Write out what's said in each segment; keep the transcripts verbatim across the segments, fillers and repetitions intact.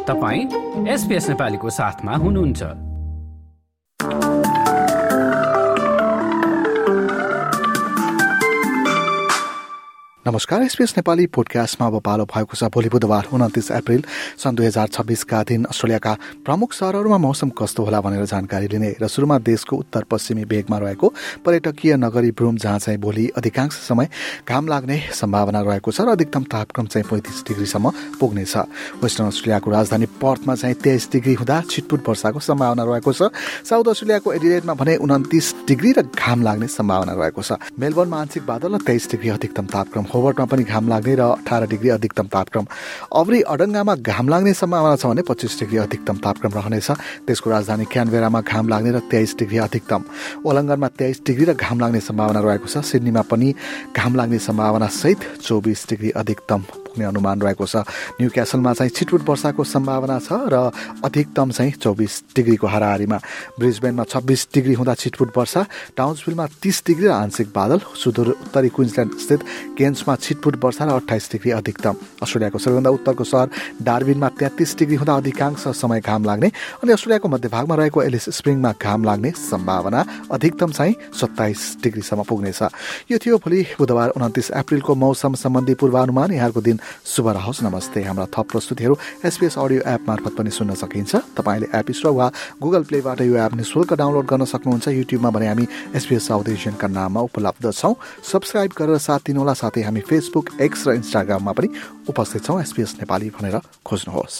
तपाईं एसपीएस नेपालीको साथमा हुनुहुन्छ। नमस्कार, एसपीएस नेपाली पोडकास्टमा अब पालो भएको छ। भोलि बुधबार उन्तिस अप्रिल सन् दुई हजार छब्बिसका दिन अस्ट्रेलियाका प्रमुख सहरहरूमा मौसम कस्तो होला भनेर जानकारी लिने र सुरुमा देशको उत्तर पश्चिमी भेगमा रहेको पर्यटकीय नगरी ब्रुम, जहाँ चाहिँ भोलि अधिकांश समय घाम लाग्ने सम्भावना रहेको छ र अधिकतम तापक्रम चाहिँ पैँतिस डिग्रीसम्म पुग्नेछ। वेस्टर्न अस्ट्रेलियाको राजधानी पर्थमा चाहिँ तेइस डिग्री हुँदा छिटपुट वर्षाको सम्भावना रहेको छ। साउथ अस्ट्रेलियाको एडिलेडमा भने उन्तिस डिग्री र घाम लाग्ने सम्भावना रहेको छ। मेलबर्नमा आंशिक बादल र तेइस डिग्री अधिकतम तापक्रम। होबर्टमा पनि घाम लाग्ने र अठार डिग्री अधिकतम तापक्रम। अब्री अडङ्गामा घाम लाग्ने सम्भावना छ भने पच्चिस डिग्री अधिकतम तापक्रम रहनेछ। त्यसको राजधानी क्यानबेरामा घाम लाग्ने र तेइस डिग्री अधिकतम। वलङ्गनमा तेइस डिग्री र घाम लाग्ने सम्भावना रहेको छ। सिडनीमा पनि घाम लाग्ने सम्भावना सहित चौबिस डिग्री अधिकतम पुग्ने अनुमान रहेको छ। न्यू क्यासलमा चाहिँ छिटपुट वर्षाको सम्भावना छ र अधिकतम चाहिँ चौबिस डिग्रीको हाराहारीमा। ब्रिजबेनमा छब्बिस डिग्री हुँदा छिटपुट वर्षा। टाउन्सभिलमा तीस डिग्री र आंशिक बादल। सुदूर उत्तरी क्विन्सल्यान्ड स्थित केन्समा छिटपुट वर्षा र अट्ठाइस डिग्री अधिकतम। अस्ट्रेलियाको सबैभन्दा उत्तरको सहर डार्विनमा तेत्तीस डिग्री हुँदा अधिकांश समय घाम लाग्ने अनि अस्ट्रेलियाको मध्यभागमा रहेको एलिस स्प्रिङमा घाम लाग्ने सम्भावना। अधिकतम चाहिँ सत्ताइस डिग्रीसम्म पुग्नेछ। यो थियो भोलि बुधबार उन्तिस अप्रिलको मौसम सम्बन्धी पूर्वानुमान। यहाँको दिन शुभ रहोस्। नमस्ते। हाम्रा थप प्रस्तुतिहरू एसपीएस अडियो एप मार्फत पनि सुन्न सकिन्छ। तपाईँले एप स्टोर वा गुगल प्लेबाट यो एप निःशुल्क डाउनलोड गर्न सक्नुहुन्छ। युट्युबमा भने हामी एसपीएस साउथ एसियनका नाममा उपलब्ध छौँ। सब्सक्राइब गरेर साथ दिनुहोला। साथै हामी फेसबुक, एक्स र इन्स्टाग्राममा पनि उपस्थित छौँ। एसपीएस नेपाली भनेर खोज्नुहोस्।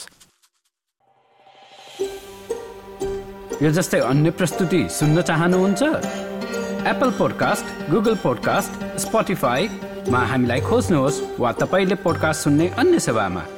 यो जस्तै अन्य प्रस्तुति सुन्न चाहनुहुन्छ? एप्पल पोडकास्ट, गुगल पोडकास्ट, स्पोटिफाईमा हामीलाई खोज्नुहोस् वा तपाईँले पोडकास्ट सुन्ने अन्य सेवामा।